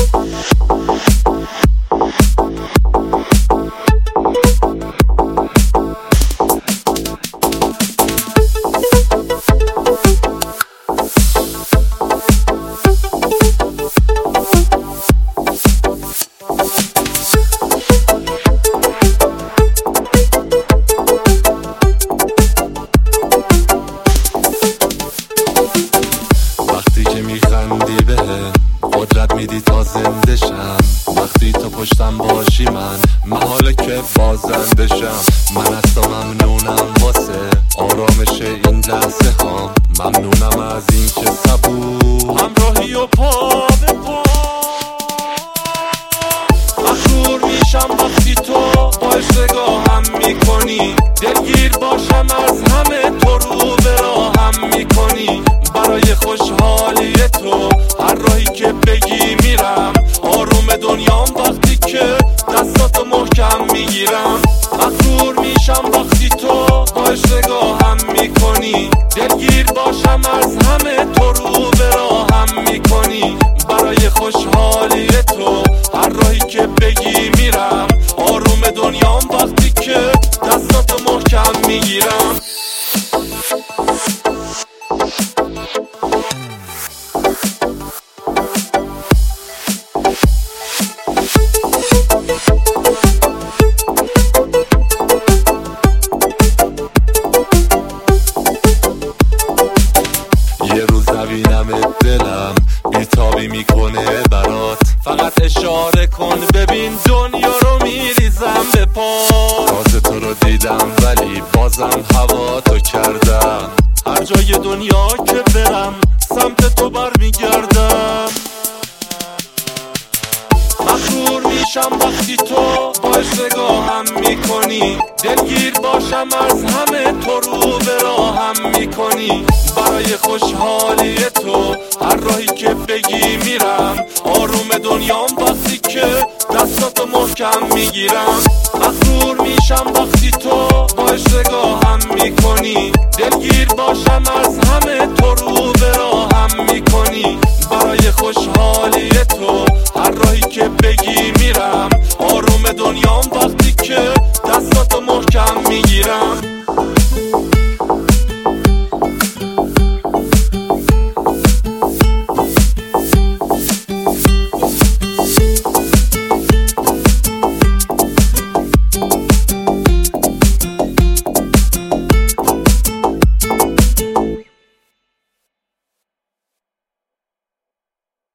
میخندی بهم قدرت میدی تا زنده شم. وقتی تو پشتم باشی من حاله که بازنده شم. من از تو ممنونم واسه آرامش این لحظه هام. ممنونم از این که صبور همراهی و پا به پا. مغرور میشم وقتی تو با اشتگاهم میکنی. دلگیر باشم از همه تو رو به راهم میکنی. برای خوشحالی تو هر راهی که بگی میرم. آروم دنیام وقتی که دستاتو محکم میگیرم. مغرور میشم وقتی تو با اشتگاهم میکنی. دلگیر باشم از همه تو رو به راهم میکنی. برای خوشحالی تو هر راهی که بگی میرم. آروم دنیام وقتی که دستاتو محکم میگیرم. یه روز نبینم دلم بیتابی میکنه برات. فقط اشاره کن ببین دنیا رو میریزم به پا. تازه تو رو دیدم ولی بازم هوا تو کردم. هر جای دنیا که برم سمت تو برمیگردم. مغرور میشم وقتی تو با اشتگاهم میکنی. دلگیر باشم از همه تو رو به راهم میکنی. برای خوشحالی تو هر راهی که بگی میرم. آروم دنیام وقتی که دستاتو محکم میگیرم. مغرور میشم وقتی تو با اشتگاهم میکنی. دلگیر باشم از همه تو رو به راهم